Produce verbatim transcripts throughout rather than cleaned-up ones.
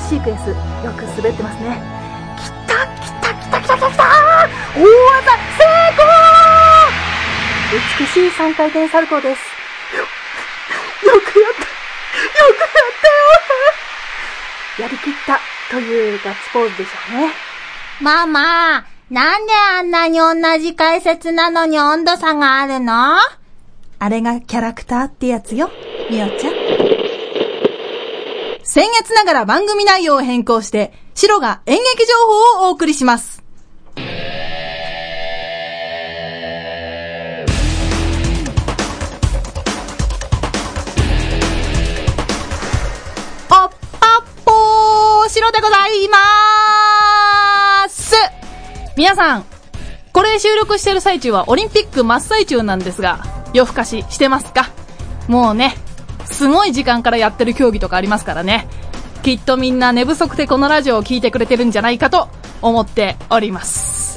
シークエンス、よく滑ってますね。きたきたきたきたきたきた、大技成功。美しいさんかい転サルコーです。よ、よくやった、よくやったよ。やりきったというガッツポーズでしょうね。 ママ、なんであんなに同じ解説なのに温度差があるの？ あれがキャラクターってやつよ、みおちゃん。僭越ながら番組内容を変更して、シロが演劇情報をお送りします。おっぱっぽー、シロでございまーす。皆さん、これ収録してる最中はオリンピック真っ最中なんですが、夜更かししてますか？もうね、すごい時間からやってる競技とかありますからね。きっとみんな寝不足でこのラジオを聞いてくれてるんじゃないかと思っております。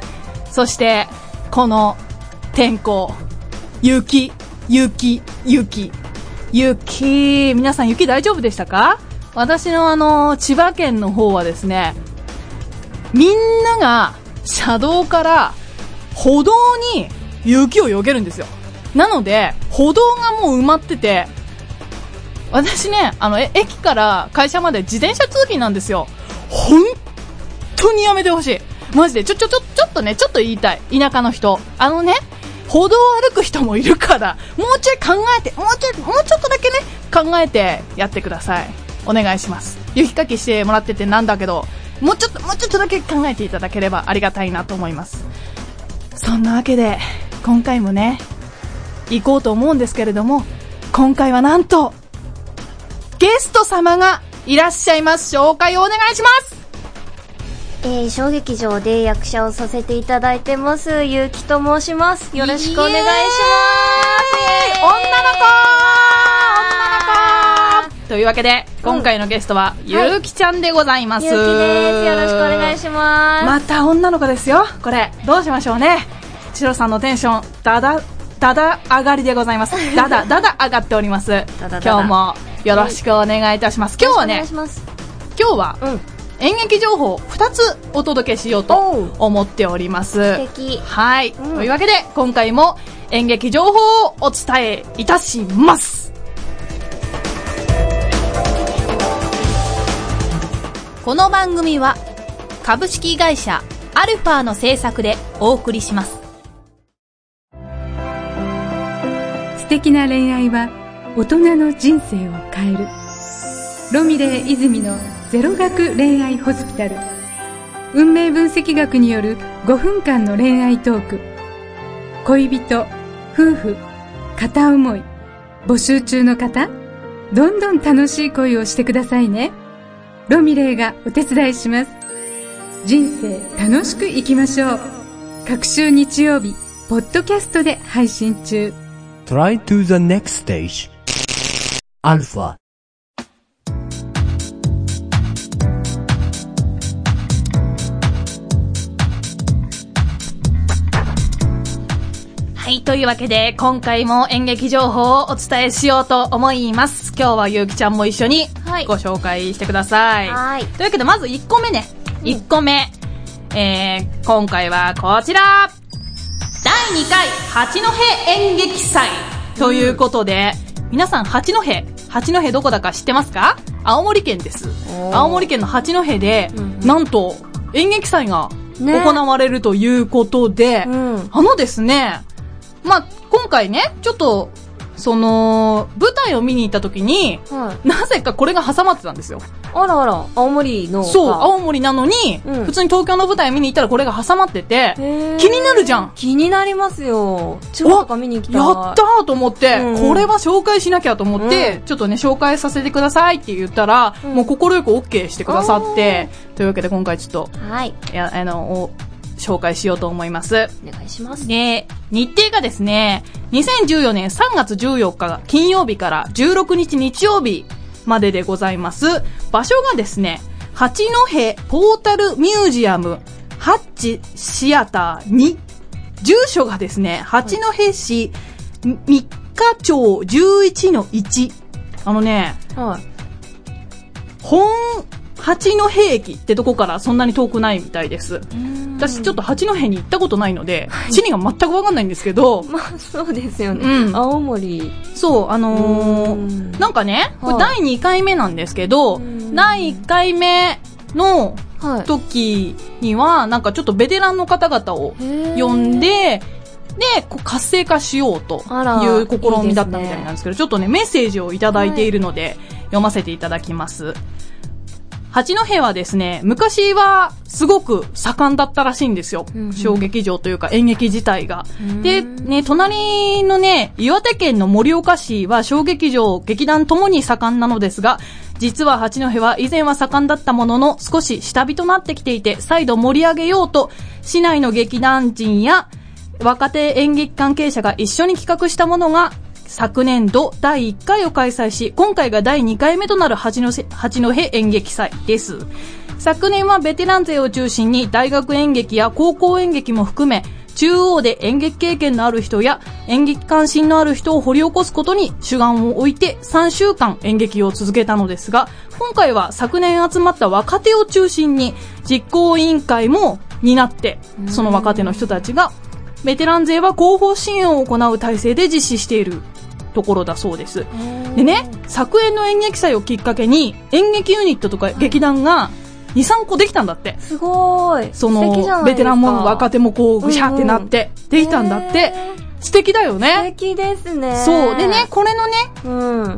そしてこの天候、雪雪雪雪、皆さん雪大丈夫でしたか？私のあの千葉県の方はですね、みんなが車道から歩道に雪を避けるんですよ。なので歩道がもう埋まってて、私ね、あのえ駅から会社まで自転車通勤なんですよ。本当にやめてほしい。マジでちょちょちょちょっとね、ちょっと言いたい。田舎の人、あのね、歩道を歩く人もいるから、もうちょい考えて、もうちょいもうちょっとだけね考えてやってください。お願いします。雪かきしてもらっててなんだけど、もうちょっともうちょっとだけ考えていただければありがたいなと思います。そんなわけで今回もね行こうと思うんですけれども、今回はなんとゲスト様がいらっしゃいます。紹介をお願いします。 えー、小劇場で役者をさせていただいてますゆうきと申します。よろしくお願いします。 女の子女の子というわけで、今回のゲストは、うん、ゆうきちゃんでございます。 ゆうきです。よろしくお願いします。 また女の子ですよ。これどうしましょうね。チロさんのテンションだだだだ上がりでございます。だだだだ上がっております。だだだだ今日もよろしくお願いいたします。今日はね、今日は、うん、演劇情報ふたつお届けしようと思っております。 素敵。 はい、うん、というわけで今回も演劇情報をお伝えいたします。この番組は株式会社アルファの制作でお送りします。 素敵な恋愛は大人の人生を変える。ロミレー泉のゼロ学恋愛ホスピタル。運命分析学によるごふんかんの恋愛トーク。恋人、夫婦、片思い募集中の方、どんどん楽しい恋をしてくださいね。ロミレーがお手伝いします。人生楽しく生きましょう。各週日曜日ポッドキャストで配信中。 Try to the next stage アルファ。 はい、というわけで今回も演劇情報をお伝えしようと思います。今日はゆうきちゃんも一緒にご紹介してください。はい。というわけでまずいっこめね、うん、いっこめ、えー、今回はこちら、だいにかい八戸演劇祭ということで、うん、皆さん八戸八戸どこだか知ってますか？青森県です。青森県の八戸で、うん、なんと演劇祭が行われるということで、ね、うん、あのですね、まあ、今回ね、ちょっと、その、舞台を見に行った時に、はい、なぜかこれが挟まってたんですよ。 あらあら、青森の。 そう、青森なのに、うん、普通に東京の舞台見に行ったらこれが挟まってて、気になるじゃん。 気になりますよ。千葉とか見に行きたい。 やったーと思って、うん、これは紹介しなきゃと思って、うん、ちょっとね、紹介させてくださいって言ったら、うん、もう心よく OK してくださって、というわけで今回ちょっと、はい。いや、あの、紹介しようと思います。 お願いします。 で、日程がですね、にせんじゅうよねんさんがつじゅうよっか金曜日からじゅうろくにち日曜日まででございます。場所がですね、八戸ポータルミュージアムハッチシアターに、住所がですね、八戸市三日町 じゅういちのいち。あのね、はい、本八戸駅ってとこからそんなに遠くないみたいです。私ちょっと八戸に行ったことないので、はい、地理が全くわかんないんですけど。 まあそうですよね。 うん、 青森。 そう、あのー、なんかね、これだいにかいめなんですけど、だいいっかいめの時には、なんかちょっとベテランの方々を呼んで、で、こう活性化しようという試みだったみたいなんですけど、いいですね、ちょっとね、メッセージをいただいているので、はい、読ませていただきます。八戸はですね、昔はすごく盛んだったらしいんですよ。うんうん、小劇場というか演劇自体が。で、ね、隣のね、岩手県の盛岡市は小劇場、劇団ともに盛んなのですが、実は八戸は以前は盛んだったものの少し下火となってきていて、再度盛り上げようと、市内の劇団人や若手演劇関係者が一緒に企画したものが、昨年度だいいっかいを開催し、今回がだいにかいめとなる八戸、八戸演劇祭です。昨年はベテラン勢を中心に大学演劇や高校演劇も含め、中央で演劇経験のある人や演劇関心のある人を掘り起こすことに主眼を置いてさんしゅうかん演劇を続けたのですが、今回は昨年集まった若手を中心に実行委員会も担って、その若手の人たちがベテラン勢は広報支援を行う体制で実施しているところだそうです。でね、昨年の演劇祭をきっかけに演劇ユニットとか劇団がに、さんこできたんだって。 すごい。 そのベテランも若手もこうぐしゃってなってできたんだって。素敵だよね。 素敵ですね。 そうでね、これのね、 うん、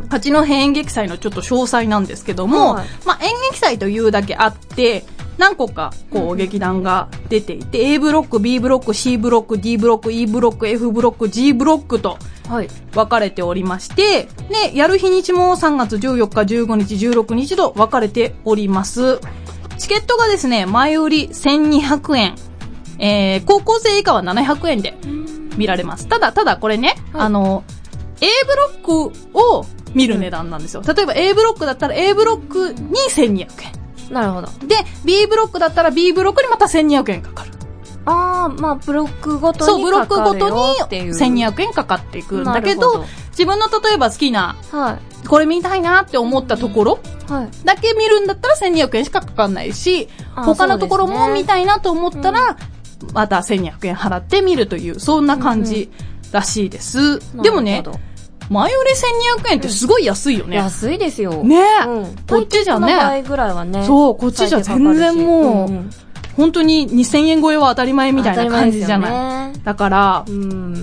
八戸演劇祭のちょっと詳細なんですけども、はい、まあ演劇祭というだけあって何個かこう劇団が出ていて、うん、A ブロック、B ブロック、C ブロック、D ブロック、E ブロック、F ブロック、G ブロックと分かれておりまして、で、やる日にちもさんがつじゅうよっか、じゅうごにち、じゅうろくにちと分かれております。チケットがですね、前売りせんにひゃくえん、えー、高校生以下はななひゃくえんで見られます。ただ、ただこれね、はい、あの、A ブロックを見る値段なんですよ。例えば A ブロックだったら A ブロックにせんにひゃくえん。 なるほど。 で、B ブロックだったら B ブロックにまたせんにひゃくえんかかる。 あー、まあ、ブロックごとにかかるよっていう。 そう、ブロックごとにせんにひゃくえんかかっていくんだけど、ど自分の例えば好きな、はい、これ見たいなって思ったところ、はい、だけ見るんだったらせんにひゃくえんしかかかんないし、他のところも見たいなと思ったら、うん、またせんにひゃくえん払って見るという、そんな感じらしいです。うんうん、でもね、前売りせんにひゃくえんってすごい安いよね。 うん、安いですよ。 ねえ、うん。こっちじゃね。 倍ぐらいはね。 そう、こっちじゃ全然もう、うんうん、本当ににせんえん超えは当たり前みたいな感じじゃない。ね、だから、うん、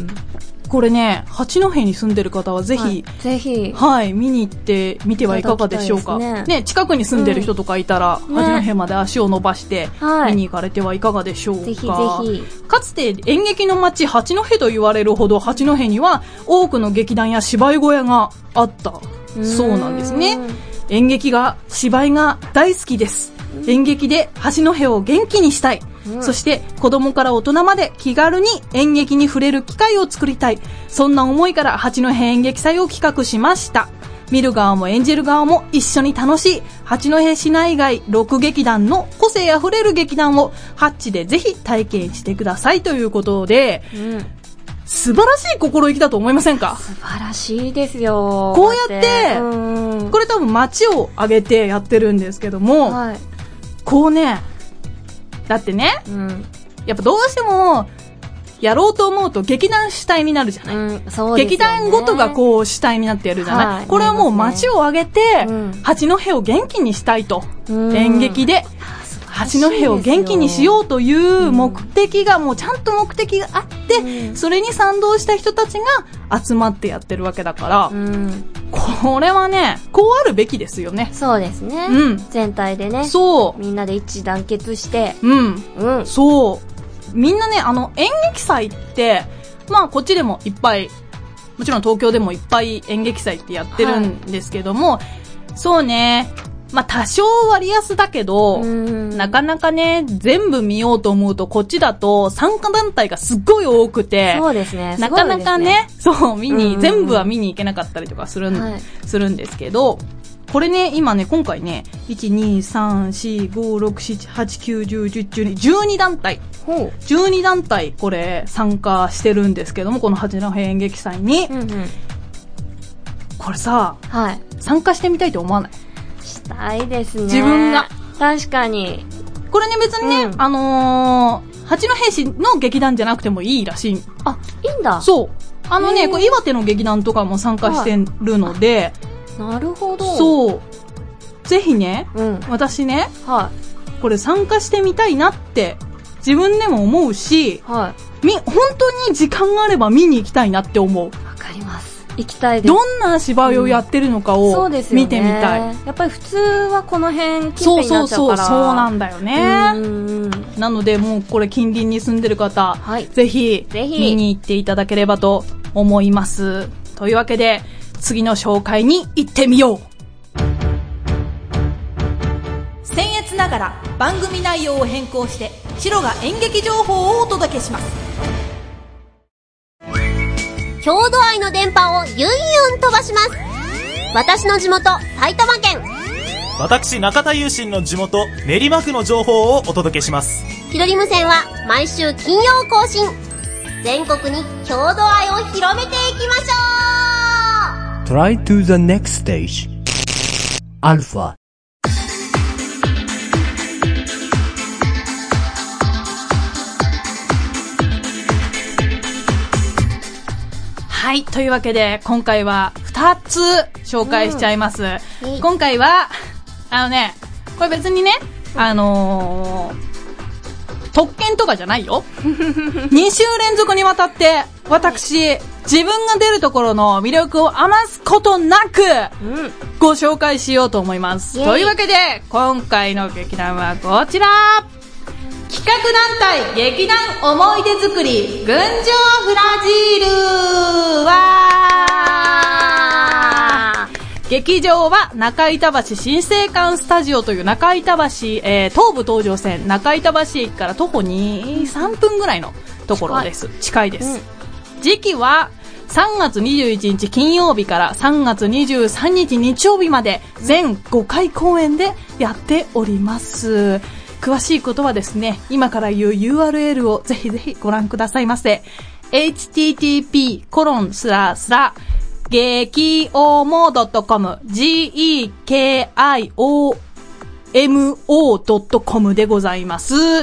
これね、八戸に住んでる方はぜひ、はい、 ぜひ、 はい、見に行ってみてはいかがでしょうか。ね, ね、近くに住んでる人とかいたら、うん、八戸まで足を伸ばして、見に行かれてはいかがでしょうか。 ぜひぜひ。 かつて演劇の街八戸と言われるほど八戸には多くの劇団や芝居小屋があったそうなんですね。演劇が、芝居が大好きです。演劇で八戸を元気にしたい。うん、そして子供から大人まで気軽に演劇に触れる機会を作りたい。そんな思いから八戸演劇祭を企画しました。見る側も演じる側も一緒に楽しい八戸市内外ろく劇団の個性あふれる劇団をハッチでぜひ体験してくださいということで、うん、素晴らしい心意気だと思いませんか？ 素晴らしいですよ。 こうやって、うん、これ多分街を挙げてやってるんですけども、はい、こうね、だってね、うん、やっぱどうしてもやろうと思うと劇団主体になるじゃない、うん、そうですよね、劇団ごとがこう主体になってやるじゃない、はい、これはもう街を挙げて、うん、八戸を元気にしたいと、うん、演劇で八戸を元気にしようという目的が、もうちゃんと目的があって、うん、それに賛同した人たちが集まってやってるわけだから、うん、これはね、こうあるべきですよね。 そうですね。うん。全体でね。そう。みんなで一致団結して。 うん。うん。そう。みんなね、あの、演劇祭って、まあこっちでもいっぱい、もちろん東京でもいっぱい演劇祭ってやってるんですけども、はい、そうね、まあ多少割安だけど、なかなかね、全部見ようと思うとこっちだと参加団体がすっごい多くて、 そうですね。 なかなかね、そう、見に、全部は見に行けなかったりとかするん、はい、するんですけど、これね、今ね、今回ね、いち、に、さん、よん、ご、ろく、なな、はち、きゅう、じゅう、じゅういち、じゅうに、じゅうに団体。じゅうに団体、これ、参加してるんですけども、この八戸演劇祭に。うんうん、これさ、はい、参加してみたいと思わない？ したいですね。 自分が。 確かに。 これね、別にね、うん、あのー、八戸市の劇団じゃなくてもいいらしい。 あ、いいんだ。 そう。あのね、これ岩手の劇団とかも参加してるので。 なるほど。 そう。ぜひね、うん、私ね、 はい、 これ参加してみたいなって自分でも思うし、 はい、 み、本当に時間があれば見に行きたいなって思う。 わかります。行きたいです。 どんな芝居をやってるのかを見てみたい。 うんね、やっぱり普通はこの辺近辺になっちゃうから。そうそうそう、 そうなんだよね。うんなのでもうこれ近隣に住んでる方、はい、ぜひぜひ見に行っていただければと思います。というわけで次の紹介に行ってみよう。僭越ながら番組内容を変更してシロが演劇情報をお届けします。 郷土愛の電波をユンユン飛ばします。私の地元埼玉県、 私中田優心の地元練馬区の情報をお届けします。 ひどり無線は毎週金曜更新。全国に郷土愛を広めていきましょう。 Try to the next stage. Alpha。 はい。というわけで、今回はふたつ紹介しちゃいます。うん、今回は、あのね、これ別にね、あのー、特権とかじゃないよ。に週連続にわたって、私、自分が出るところの魅力を余すことなく、ご紹介しようと思います。というわけで、今回の劇団はこちら。企画団体劇団思い出作り群青フラジールは劇場は中板橋新生館スタジオという中板橋、えー、東武東上線中板橋駅から徒歩に、さんぷんぐらいのところです。近い、近いです、うん、時期はさんがつにじゅういちにち金曜日からさんがつにじゅうさんにち日曜日まで全ごかい公演でやっております。詳しいことはですね、今から言う ユーアールエル をぜひぜひご覧くださいませ。エイチティーティーピーコロンスラスラ激おも .comジーイーケーアイオーエムオードットコム でございます。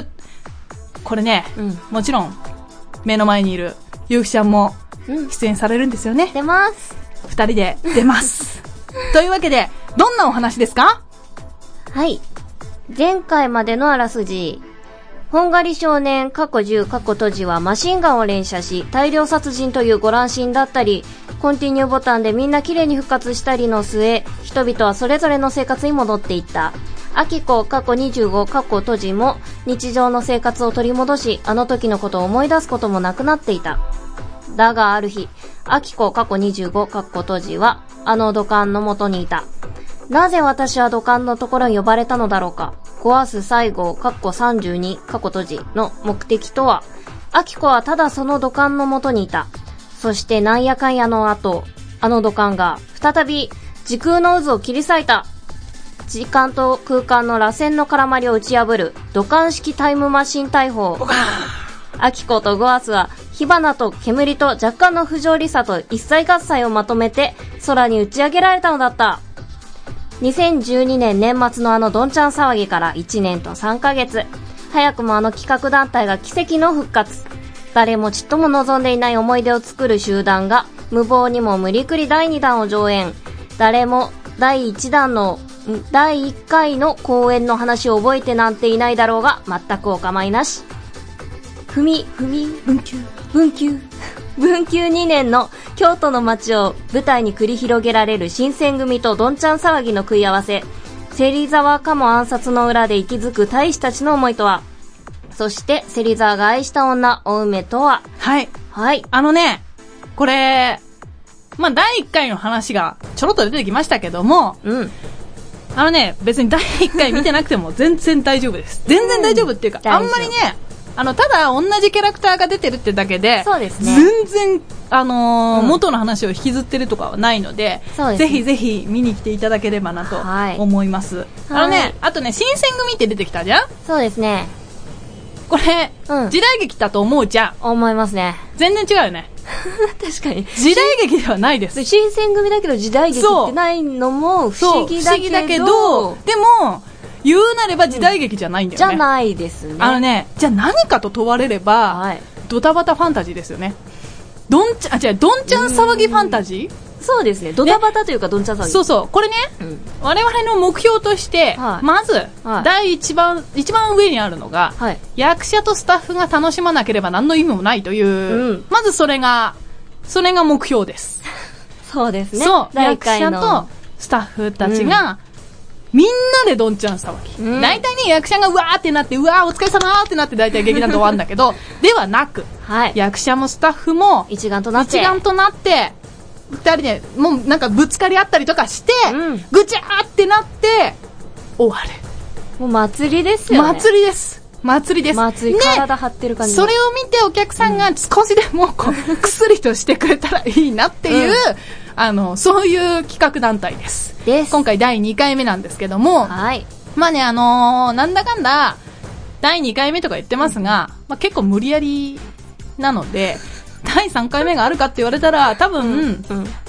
これね、うん、もちろん目の前にいるゆうきちゃんも出演されるんですよね。 うん、出ます。 二人で出ます。というわけで、どんなお話ですか？ はい。前回までのあらすじ。本狩り少年、過去じゅう、過去閉じはマシンガンを連射し、大量殺人というご乱心だったり、コンティニューボタンでみんな綺麗に復活したりの末、人々はそれぞれの生活に戻っていった。アキコ、過去にじゅうご、過去閉じも、日常の生活を取り戻し、あの時のことを思い出すこともなくなっていた。だがある日、アキコ、過去にじゅうご、過去閉じは、あの土管の元にいた。なぜ私は土管のところに呼ばれたのだろうか。壊す最後、カッコさんじゅうに、カッコ閉じの目的とは、アキコはただその土管の元にいた。そしてなんやかんやの後、あの土管が再び時空の渦を切り裂いた。時間と空間の螺旋の絡まりを打ち破る土管式タイムマシン大砲。アキコとゴアスは火花と煙と若干の不条理さと一切合切をまとめて空に打ち上げられたのだった。にせんじゅうにねん年末のあのどんちゃん騒ぎからいちねんとさんかげつ。早くもあの企画団体が奇跡の復活。誰もちっとも望んでいない思い出を作る集団が無謀にも無理くりだいにだんを上演。誰もだいいちだんのだいいっかいの公演の話を覚えてなんていないだろうが全くお構いなし。ふみふみ文久文久文久にねんの京都の街を舞台に繰り広げられる新選組とどんちゃん騒ぎの食い合わせ。芹沢かも暗殺の裏で息づく大使たちの思いとは。そして芹沢が愛した女お梅とは。 はいはいあのねこれまあだいいっかいの話がちょろっと出てきましたけども、 うんあのね別にだいいっかい見てなくても全然大丈夫です。全然大丈夫っていうか、うん、あんまりねあのただ同じキャラクターが出てるってだけで、 そうですね、 全然あのーうん、元の話を引きずってるとかはないので、 そうですね、 ぜひぜひ見に来ていただければなと思います。はい、あのね、あとね新選組って出てきたじゃん。 そうですね。 これ、うん、時代劇だと思うじゃん。 思いますね。 全然違うよね。 確かに時代劇ではないです。 新選組だけど時代劇ってないのも不思議だけど、 不思議だけどでも言うなれば時代劇じゃないんだよね。 じゃないですね。 あのね、じゃあ何かと問われれば、 はい、 ドタバタファンタジーですよね。どんちゃん、あ、違う、どんちゃん騒ぎファンタジー？ そうですね。ドタバタというかどんちゃん騒ぎ。 そうそう。これね、うん、我々の目標として、はい、まず、はい、第一番、一番上にあるのが、はい、役者とスタッフが楽しまなければ何の意味もないという、うん、まずそれが、それが目標です。 そうですね。 そう。役者とスタッフたちが、うん、みんなでどんちゃん騒ぎ。うん、大体ね、役者がうわーってなって、うわーお疲れ様ーってなって大体劇団で終わるんだけど、ではなく、はい、役者もスタッフも、 一丸となって、 一丸となって、二人で、もうなんかぶつかり合ったりとかして、うん、ぐちゃーってなって、終わる。 もう祭りですよね。 祭りです。祭りです。 祭り、ね、体張ってる感じ。 それを見てお客さんが少しでもこう、うん、薬としてくれたらいいなっていう、うん、あの、そういう企画団体です。です。今回だいにかいめなんですけども、はい。まあね、あのー、なんだかんだ、だいにかいめとか言ってますが、まあ結構無理やりなので、だいさんかいめがあるかって言われたら、多分、うんうん、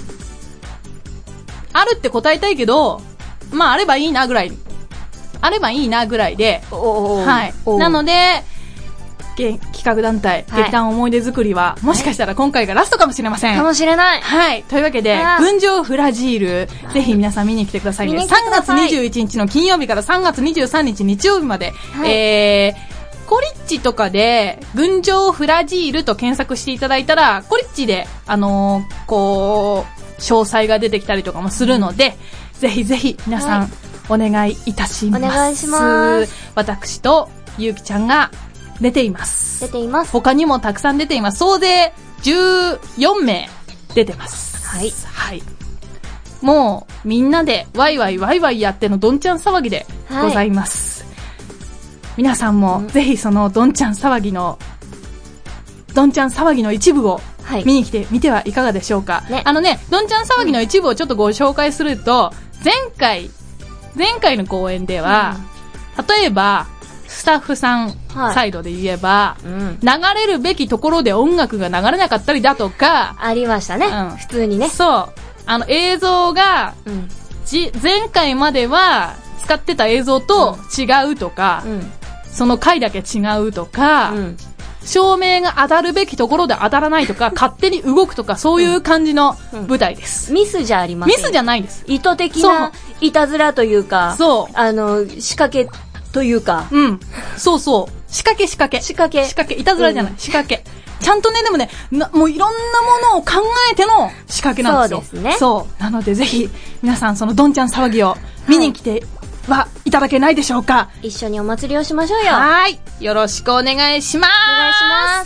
あるって答えたいけど、まああればいいなぐらい。あればいいなぐらいで、はい。なので、企画団体、はい、劇団思い出作りは、もしかしたら今回がラストかもしれません。 かもしれない。 はい。というわけで、群青フラジール、ぜひ皆さん見に来てくださいね。さんがつにじゅういちにちの金曜日からさんがつにじゅうさんにち日曜日まで、はい、えー、コリッチとかで、群青フラジールと検索していただいたら、コリッチで、あのー、こう、詳細が出てきたりとかもするので、ぜひぜひ皆さん、はい、お願いいたします。 お願いします。 私とゆうきちゃんが出ています。 出ています。 他にもたくさん出ています。総勢じゅうよんめい出てます。 はい。 はい。もうみんなでワイワイワイワイやってのどんちゃん騒ぎでございます。はい、皆さんもぜひそのどんちゃん騒ぎの、どんちゃん騒ぎの一部を見に来てみてはいかがでしょうか。ね、あのね、どんちゃん騒ぎの一部をちょっとご紹介すると、前回、前回の公演では、うん、例えば、スタッフさんサイドで言えば、はいうん、流れるべきところで音楽が流れなかったりだとか、 ありましたね。うん、普通にね。 そう。あの、映像が、うん、じ、前回までは使ってた映像と違うとか、うん、その回だけ違うとか、うん照明が当たるべきところで当たらないとか、勝手に動くとか、そういう感じの舞台です。 うんうん、ミスじゃありません。 ミスじゃないです。 意図的ないたずらというか、そう。あの、仕掛けというか。 うん。そうそう。仕掛け仕掛け。 仕掛け。 仕掛け。いたずらじゃない。うん、仕掛け。ちゃんとね、でもね、なもういろんなものを考えての仕掛けなんですよ。 そうですね。 そう。なのでぜひ、皆さんそのどんちゃん騒ぎを見に来て、はいはいただけないでしょうか。 一緒にお祭りをしましょうよ。 はい。よろしくお願いします。 お願いします。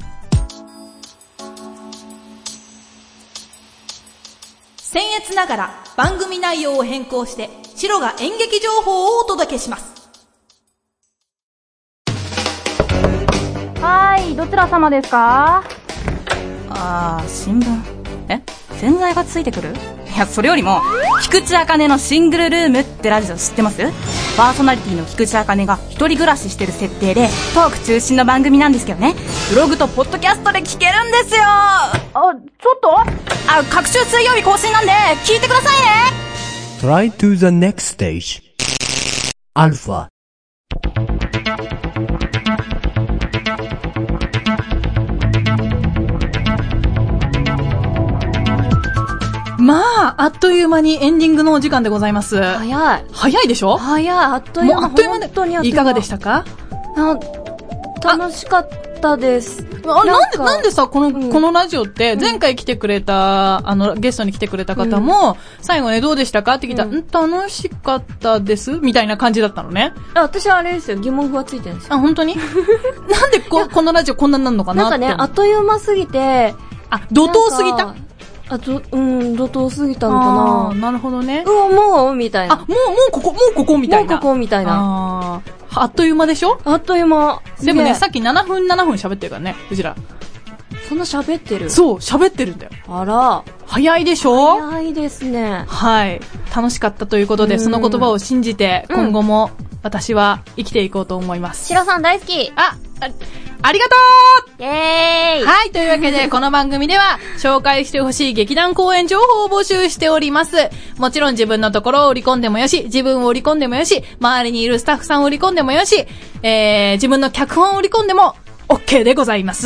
僭越ながら番組内容を変更して、シロが演劇情報をお届けします。 はい、どちら様ですか？ あー、新聞。え？洗剤がついてくる？いや、それよりも、菊池茜のシングルルームってラジオ知ってます？パーソナリティの菊池茜が一人暮らししてる設定で、トーク中心の番組なんですけどね。ブログとポッドキャストで聞けるんですよ。あ、 ちょっとあ、 各週水曜日更新なんで、聞いてくださいね。 Try to the next stage. アルファまあ、あっという間にエンディングのお時間でございます。 早い。 早いでしょ？ 早い。あっという間。 もうあっという間で。本当にあっという間。いかがでしたか？ あ、楽しかったです。 あ、なんで、なんでさ、この、うん、このラジオって、前回来てくれた、うん、あの、ゲストに来てくれた方も、うん、最後ね、どうでしたかって聞いたら、うん、楽しかったですみたいな感じだったのね。 あ、私はあれですよ、疑問符がついてるんですよ。 あ、本当に？なんでこ、このラジオこんなになるのかなって。 なんかね、あっという間すぎて、 あ、怒涛すぎた？ あと、うん、怒涛すぎたのかな。 あ、なるほどね。 うわ、もうみたいな。 あ、もう、もうここ、もうここみたいな。 もうここみたいな。 ああ、あっという間でしょ？ あっという間。 でもね、さっきななふんななふん喋ってるからね、うちら。 そんな喋ってる？ そう、喋ってるんだよ。 あら。 早いでしょ？ 早いですね。 はい。楽しかったということで、その言葉を信じて、今後も私は生きていこうと思います。 シロさん大好き。 あ、あ、 ありがとうイェーイ。 はい、というわけで、この番組では、紹介してほしい劇団公演情報を募集しております。もちろん自分のところを売り込んでもよし、自分を売り込んでもよし、周りにいるスタッフさんを売り込んでもよし、えー、自分の脚本を売り込んでも、OK でございます。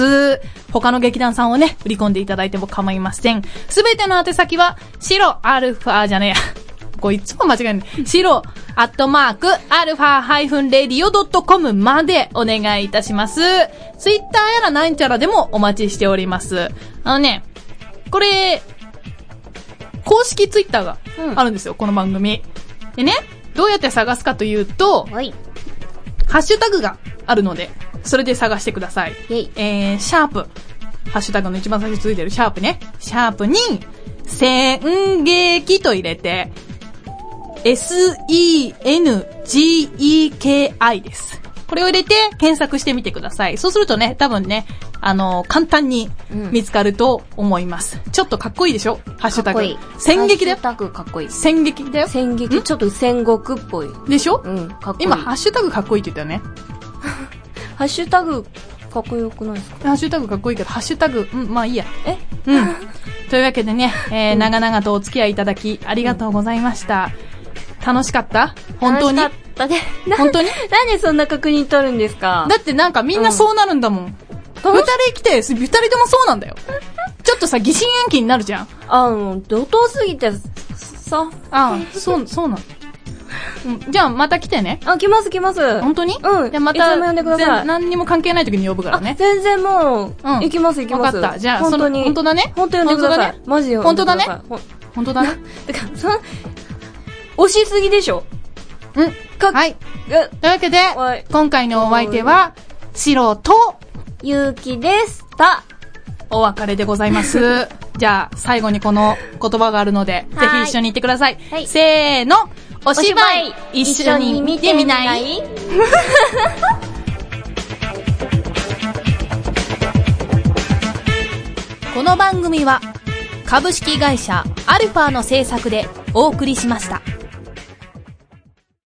他の劇団さんをね、売り込んでいただいても構いません。すべての宛先は、白アルファじゃねえや。これいつも間違える。白アットマークアルファハイフンレディオドットコムまでお願いいたします。ツイッターやらなんちゃらでもお待ちしております。あのね、これ、公式ツイッターがあるんですよ、うん、この番組。でね、どうやって探すかというと、はい、ハッシュタグがあるので、それで探してください。えー、シャープ。ハッシュタグの一番最初についてるシャープね。シャープに、戦劇と入れて、エスイーエヌジーイーケーアイ です。これを入れて検索してみてください。そうするとね、多分ね、あのー、簡単に見つかると思います。うん、ちょっとかっこいいでしょ？ハッシュタグ。かっこいい。戦劇だよ。 ハッシュタグかっこいい。 戦劇だよ。 戦劇。ちょっと戦国っぽい。 でしょ？ うん、かっこいい。 今、ハッシュタグかっこいいって言ったよね。 ハッシュタグ、かっこよくないですか？ ハッシュタグかっこいいけど、ハッシュタグ、うん、まあいいや。えうん。というわけでね、えー、長々とお付き合いいただき、ありがとうございました。楽しかった？本当に？ 楽しかったね。 本当に？ なんでそんな確認取るんですか？ だってなんかみんなそうなるんだもん。うん、二人来て、二人ともそうなんだよ。ちょっとさ、疑心暗鬼になるじゃん。 あの、怒涛すぎて、さ。 ああ、そう、そうなの。うん、じゃあまた来てね。 あ、来ます来ます。 本当に？ うん。 じゃあまた、 いつでも呼んでください。 何にも関係ない時に呼ぶからね。 全然もう、うん。行きます行きます。 分かった。じゃあ、本当に。本当だね。 本当呼んでください。ね、マジで呼んでください。 本当だね。本当だね。 てか、その、押しすぎでしょ。 うん。かはい。というわけで、今回のお相手は、シロと、 ゆうきでした。 お別れでございます。じゃあ、最後にこの言葉があるので、ぜひ一緒に言ってください。はい、せーの、お芝居、一緒に見てみないこの番組は、株式会社アルファの制作でお送りしました。